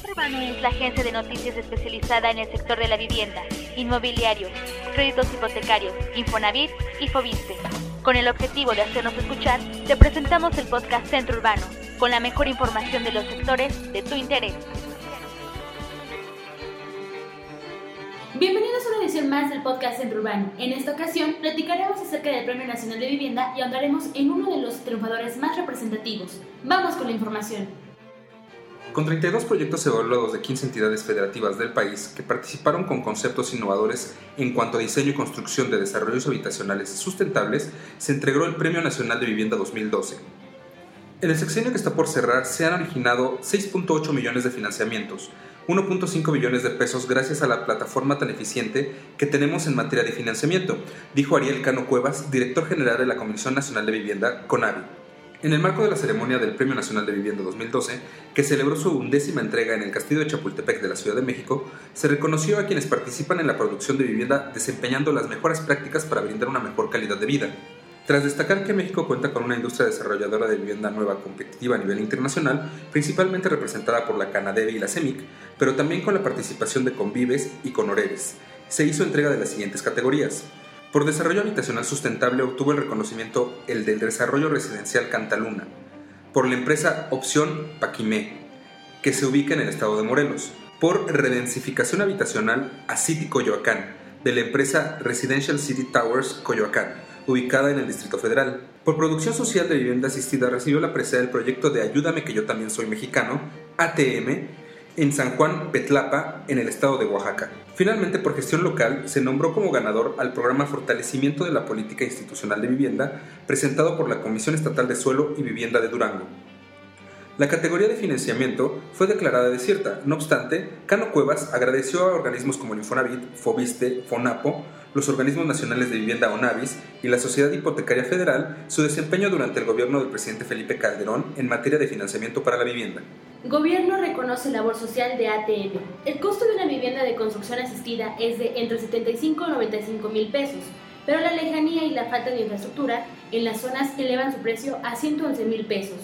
Centro Urbano es la agencia de noticias especializada en el sector de la vivienda, inmobiliario, créditos hipotecarios, Infonavit y Foviste. Con el objetivo de hacernos escuchar, te presentamos el podcast Centro Urbano, con la mejor información de los sectores de tu interés. Bienvenidos a una edición más del podcast Centro Urbano. En esta ocasión platicaremos acerca del Premio Nacional de Vivienda y ahondaremos en uno de los triunfadores más representativos. Vamos con la información. Con 32 proyectos evaluados de 15 entidades federativas del país que participaron con conceptos innovadores en cuanto a diseño y construcción de desarrollos habitacionales sustentables, se entregó el Premio Nacional de Vivienda 2012. En el sexenio que está por cerrar se han originado 6.8 millones de financiamientos, 1.5 billones de pesos gracias a la plataforma tan eficiente que tenemos en materia de financiamiento, dijo Ariel Cano Cuevas, director general de la Comisión Nacional de Vivienda, CONAVI. En el marco de la ceremonia del Premio Nacional de Vivienda 2012, que celebró su 11ª entrega en el Castillo de Chapultepec de la Ciudad de México, se reconoció a quienes participan en la producción de vivienda desempeñando las mejores prácticas para brindar una mejor calidad de vida. Tras destacar que México cuenta con una industria desarrolladora de vivienda nueva competitiva a nivel internacional, principalmente representada por la Canadevi y la CEMIC, pero también con la participación de Convives y Conoreves, se hizo entrega de las siguientes categorías. Por desarrollo habitacional sustentable obtuvo el reconocimiento el del desarrollo residencial Cantaluna, por la empresa Opción Paquimé, que se ubica en el estado de Morelos, por redensificación habitacional a City Coyoacán, de la empresa Residential City Towers Coyoacán, ubicada en el Distrito Federal. Por producción social de vivienda asistida recibió la presea del proyecto de Ayúdame que yo también soy mexicano, ATM, en San Juan Petlapa, en el estado de Oaxaca. Finalmente, por gestión local, se nombró como ganador al programa Fortalecimiento de la Política Institucional de Vivienda, presentado por la Comisión Estatal de Suelo y Vivienda de Durango. La categoría de financiamiento fue declarada desierta. No obstante, Cano Cuevas agradeció a organismos como el Infonavit, Foviste, Fonapo, los organismos nacionales de vivienda ONAVIS y la Sociedad Hipotecaria Federal su desempeño durante el gobierno del presidente Felipe Calderón en materia de financiamiento para la vivienda. Gobierno reconoce labor social de ATM. El costo de una vivienda de construcción asistida es de entre 75 y 95 mil pesos, pero la lejanía y la falta de infraestructura en las zonas elevan su precio a 111 mil pesos.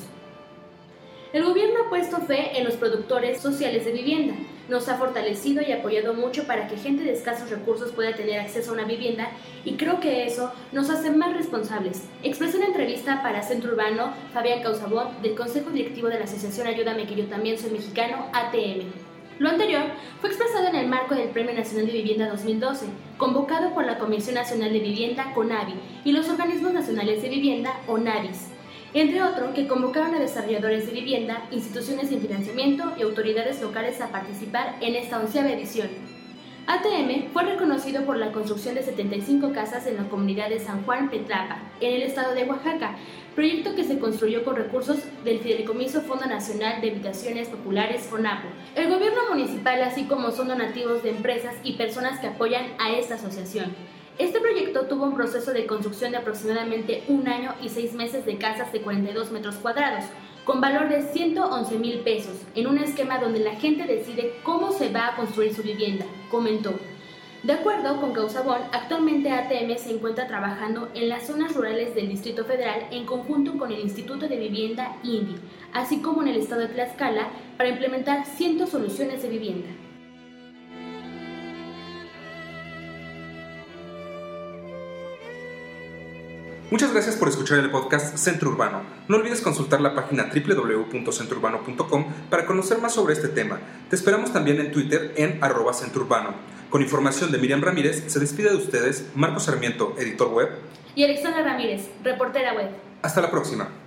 El gobierno ha puesto fe en los productores sociales de vivienda. Nos ha fortalecido y apoyado mucho para que gente de escasos recursos pueda tener acceso a una vivienda y creo que eso nos hace más responsables. Expresó en entrevista para Centro Urbano Fabián Causabón del Consejo Directivo de la Asociación Ayúdame que yo también soy mexicano, ATM. Lo anterior fue expresado en el marco del Premio Nacional de Vivienda 2012, convocado por la Comisión Nacional de Vivienda, CONAVI, y los organismos nacionales de vivienda, ONAVIS, entre otros, que convocaron a desarrolladores de vivienda, instituciones de financiamiento y autoridades locales a participar en esta 11ª edición. ATM fue reconocido por la construcción de 75 casas en la comunidad de San Juan Petlapa, en el estado de Oaxaca, proyecto que se construyó con recursos del Fideicomiso Fondo Nacional de Habitaciones Populares FONAPO. El gobierno municipal, así como son donativos de empresas y personas que apoyan a esta asociación. Este proyecto tuvo un proceso de construcción de aproximadamente 1 año y 6 meses de casas de 42 metros cuadrados, con valor de 111 mil pesos, en un esquema donde la gente decide cómo se va a construir su vivienda, comentó. De acuerdo con Causabón, actualmente ATM se encuentra trabajando en las zonas rurales del Distrito Federal en conjunto con el Instituto de Vivienda INVI, así como en el estado de Tlaxcala, para implementar 100 soluciones de vivienda. Muchas gracias por escuchar el podcast Centro Urbano. No olvides consultar la página www.centrourbano.com para conocer más sobre este tema. Te esperamos también en Twitter en @centrourbano. Con información de Miriam Ramírez, se despide de ustedes Marcos Sarmiento, editor web, y Alexandra Ramírez, reportera web. Hasta la próxima.